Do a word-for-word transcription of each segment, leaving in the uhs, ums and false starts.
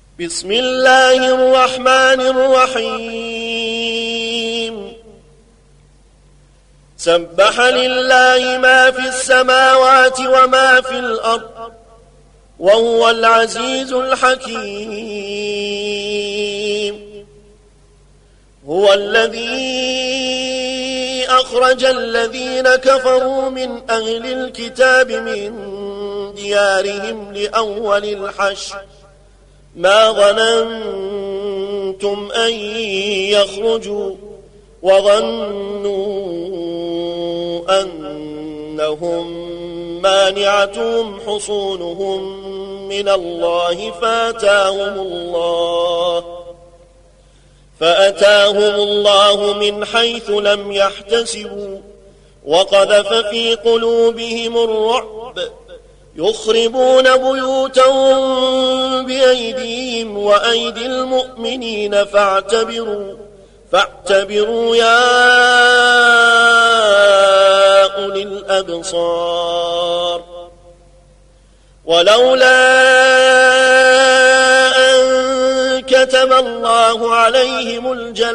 بسم الله الرحمن الرحيم سبح لله ما في السماوات وما في الأرض وهو العزيز الحكيم هو الذي أخرج الذين كفروا من أهل الكتاب من ديارهم لأول الحشر ما ظننتم أن يخرجوا وظنوا أنهم مانعتهم حصونهم من الله فأتاهم الله فأتاهم الله من حيث لم يحتسبوا وقذف في قلوبهم الرعب يخربون بيوتهم بأيديهم وأيدي المؤمنين فاعتبروا فاعتبروا يا أولي الأبصار ولولا أن كتب الله عليهم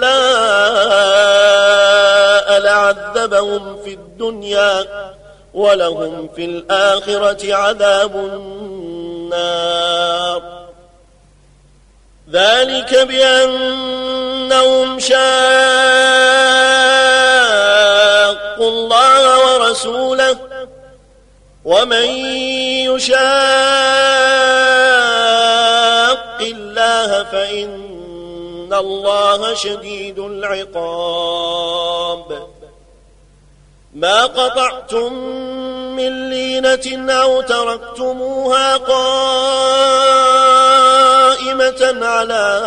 الجلاء لعذبهم في الدنيا ولهم في الآخرة عذاب النار ذلك بأنهم شاقوا الله ورسوله ومن يشاق الله فإن الله شديد العقاب ما قطعتم من لينة أو تركتموها قائمة على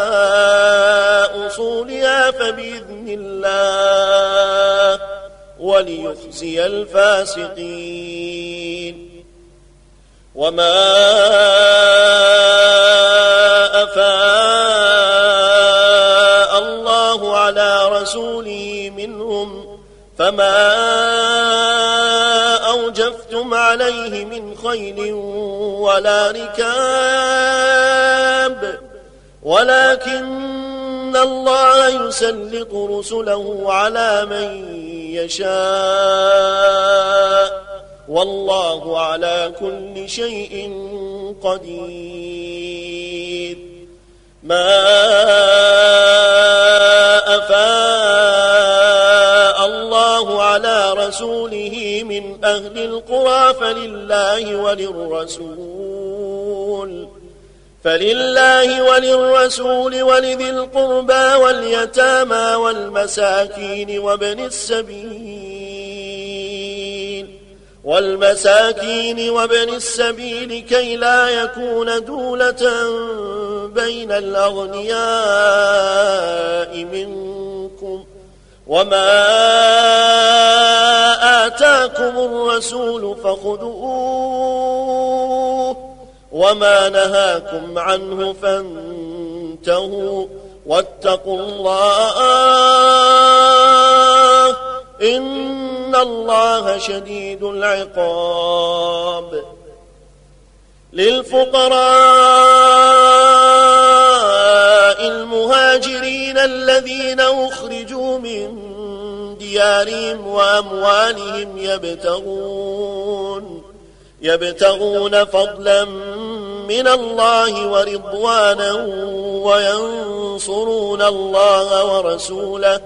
أصولها فبإذن الله وليخزي الفاسقين وما أفاء الله على رسوله منهم فما أوجفتم عليه من خيل ولا ركاب ولكن الله يسلط رسله على من يشاء والله على كل شيء قدير ما أفاء الله على رسوله من أهل القرى فلله وللرسول فلله وللرسول ولذي القربى واليتامى والمساكين وابن السبيل والمساكين وابن السبيل كي لا يكون دولة بين الأغنياء منكم وما آتاكم الرسول فخذوه وما نهاكم عنه فانتهوا واتقوا الله إن الله شديد العقاب للفقراء المهاجرين الذين أخرجوا من ديارهم وأموالهم يبتغون يبتغون فضلا من الله ورضوانا وينصرون الله ورسوله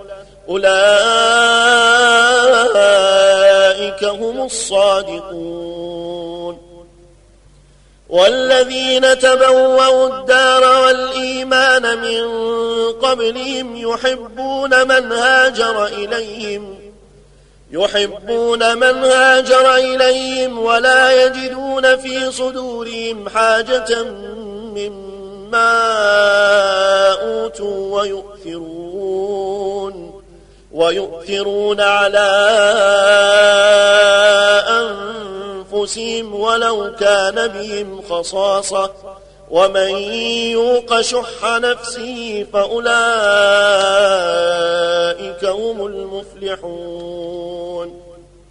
أولئك هم الصادقون والذين تبوأوا الدار والإيمان من قبلهم يحبون من هاجر إليهم يحبون من هاجر إليهم ولا يجدون في صدورهم حاجة مما أوتوا ويؤثرون ويؤثرون على أنفسهم ولو كان بهم خصاصة ومن يوق شح نفسه فأولئك هم المفلحون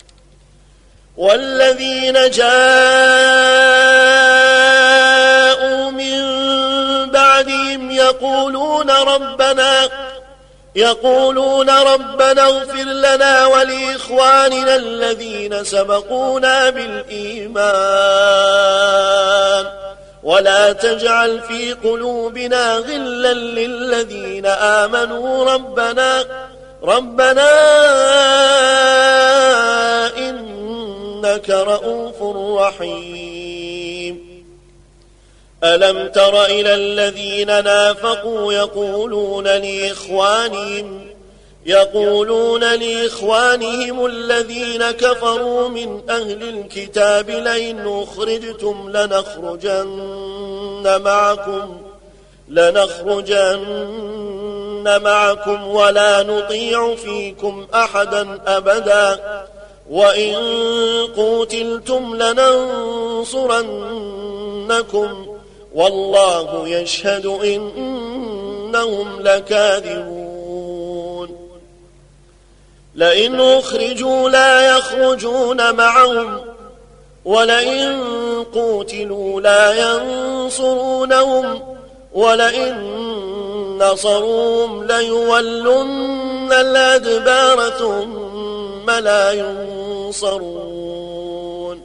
والذين جاءوا من بعدهم يقولون ربنا يقولون ربنا اغفر لنا ولإخواننا الذين سبقونا بالإيمان ولا تجعل في قلوبنا غلا للذين آمنوا ربنا ربنا إنك رؤوف رحيم. ألم تر إلى الذين نافقوا يقولون لإخوانهم يقولون لإخوانهم الذين كفروا من أهل الكتاب لئن أخرجتم لنخرجن معكم لنخرجن معكم ولا نطيع فيكم أحدا أبدا وإن قوتلتم لننصرنكم والله يشهد إنهم لكاذبون. لئن أخرجوا لا يخرجون معهم ولئن قوتلوا لا ينصرونهم ولئن نصروهم ليولن الأدبار ثم لا ينصرون.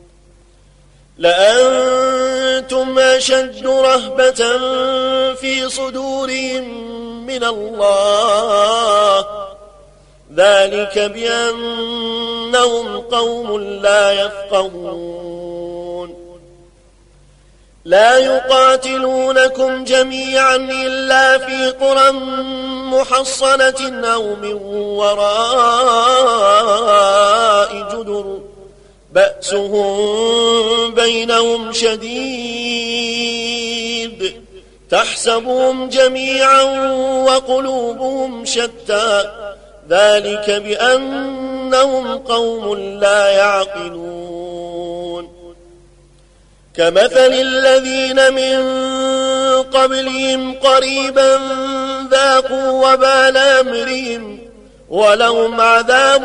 لأنتم أشد رهبة في صدورهم من الله ذلك بأنهم قوم لا يفقهون. لا يقاتلونكم جميعا إلا في قرى محصنة أو من وراء جدر بأسهم بينهم شديد تحسبهم جميعا وقلوبهم شتى ذلك بأنهم قوم لا يعقلون. كمثل الذين من قبلهم قريبا ذاقوا وبال أمرهم ولهم عذاب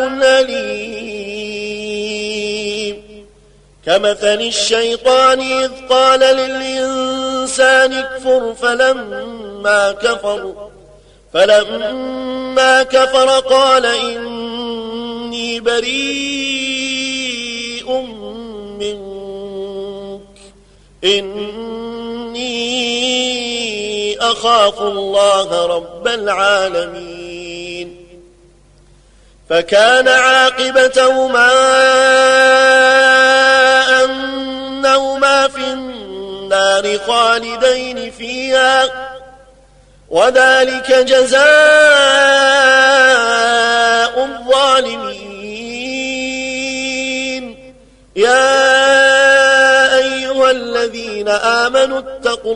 أليم. كمثل الشيطان إذ قال للإنسان اكفر فلما كفر فلما كفر قال إني بريء منك إني أخاف الله رب العالمين. فكان عاقبتهما أنهما في النار خالدين فيها وذلك جزاء الظالمين. يا أيها الذين آمنوا اتقوا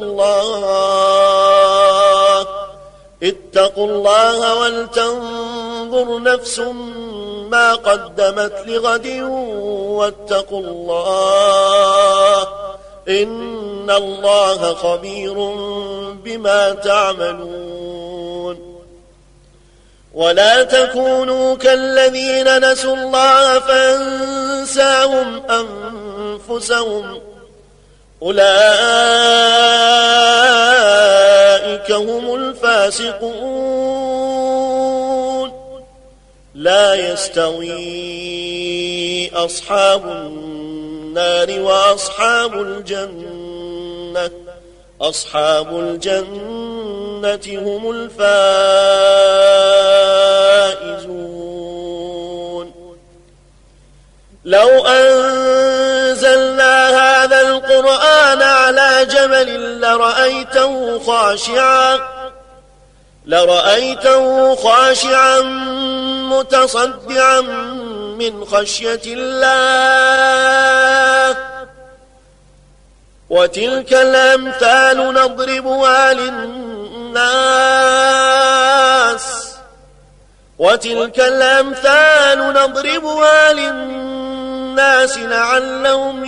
الله اتقوا الله ولتنظر نفس ما قدمت لغد واتقوا الله إن الله خبير بما تعملون. ولا تكونوا كالذين نسوا الله فأنساهم أنفسهم أولئك هم الفاسقون. لا يستوي أصحاب النار وأصحاب الجنة أصحاب الجنة هم الفائزون. لو أنزلنا هذا القرآن على جبل لرأيته خاشعا لرأيته خاشعا متصدعا من خشية الله. وتلك الأمثال نضربها للناس وتلك الأمثال نضربها للناس لعلهم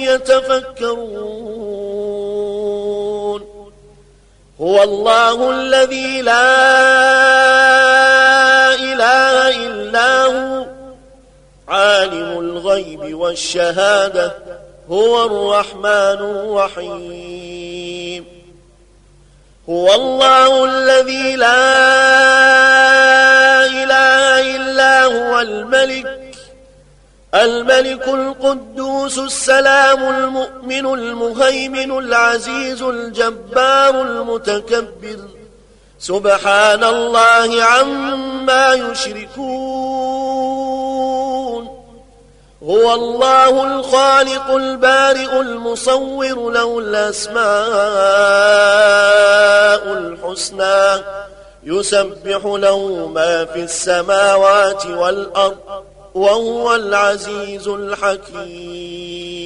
يتفكرون. هو الله الذي لا إله إلا هو عالم الغيب والشهادة هو الرحمن الرحيم. هو الله الذي لا إله إلا هو الملك الملك القدوس السلام المؤمن المهيمن العزيز الجبار المتكبر سبحان الله عما يشركون هو الله الخالق البارئ المصور له الأسماء الحسنى يسبح له ما في السماوات والأرض وهو العزيز الحكيم.